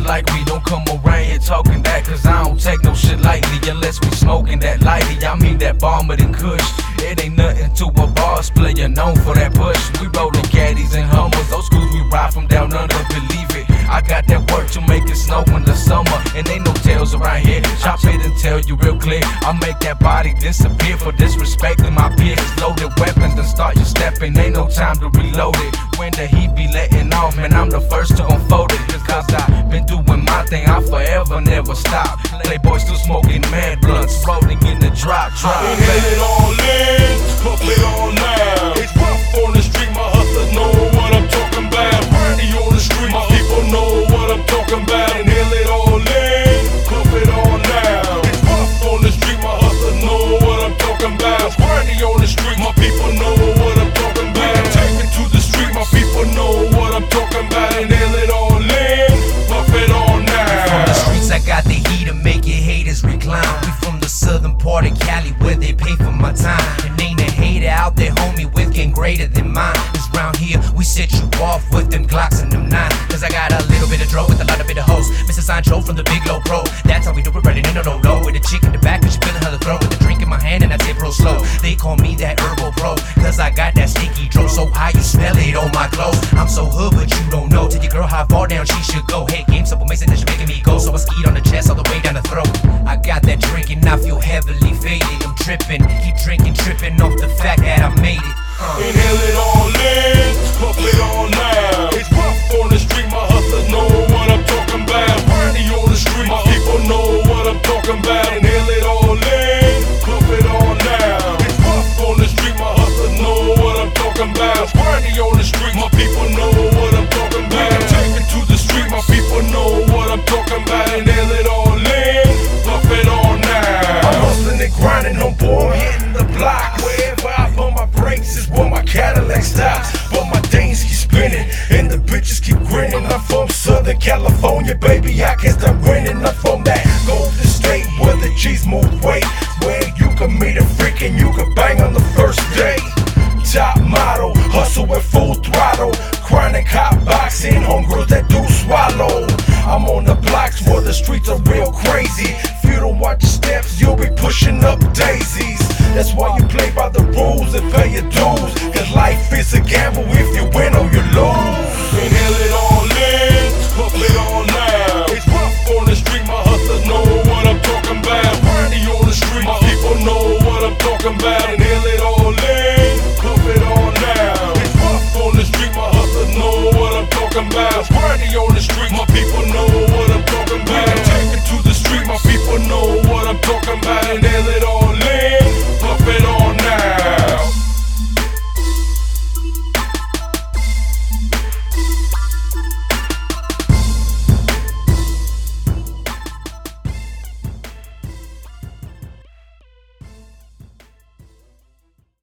like we don't come around here talking that, cause I don't take no shit lightly unless we smoking that lightly. I mean that bomber than kush. It ain't nothing to a boss player known for that push. We rollin' caddies and Hummers, those schools we ride from down under, believe it. I got that work to make it snow in the summer, and ain't no tails around here. Chop it and tell you real clear, I make that body disappear for disrespecting my peers. Loaded weapons and start you stepping, ain't no time to reload it. When the heat be letting off, man, I'm the first to unfold it. Cause I been doing my thing, I forever never stop. Playboy still smoking mad blunts, rolling in the drop. Inhale it all in, puff it all now. It's rough on the street, my hustlers know what I'm talking about. Brandy on the street, my people know what I'm talking about. Inhale it all in, puff it all now. It's rough on the street, my hustlers know what I'm talking about. Brandy on the street, my people know what I'm talking about. We take it to the street, my people know what I'm talking about. Inhale it all in, puff it all now. From the streets, I got the heat to make your haters recline. We from the southern part of Cali where they pay for my time. And ain't a hater out there, homie, with game greater than mine. Cause round here, we set you off with them Glocks and them 9. Cause I got a little bit of dro with a lot of bit of hoes. Mr. Sancho from the Big Low Pro. That's how we do it, running in a low. With a chick in the back, but she feeling hella throw. With a drink in my hand and I say bro slow. They call me that herbal pro, cause I got that sticky dro. So high you smell it on my clothes. I'm so hood, but you don't know. Tell your girl how far down she should go. Hey, game simple, Mason, that she making me go. So I skied on the chest all the way down the throat. I got that drink and I feel heavily faded. I'm tripping, keep drinking, tripping off the fact that I made it. Inhale it all in, puff it all now. It's rough on the street, my hustlers know what I'm talking about. Brandy on the street, my people know what I'm talking about. Inhale it all in, puff it all now. It's rough on the street, my hustlers know what I'm talking about. Brandy on the street, my people know what I'm talking about. We take it to the street, my people know what I'm talking about. Inhale it all in, puff it all now. I'm hustling and grinding, homeboy, I'm hitting the block. Wherever I put my brakes is where my Cadillac stops. But my dames keep spinning and the bitches keep grinning. I'm from Southern California, baby, I can't stop grinning. I'm from that Golden State where the G's move weight, where you can meet a freak and you can bang on the first day. Top model, hustle with full throttle, chronic hot boxing, homegirls that do swallow. I'm on the blocks where the streets are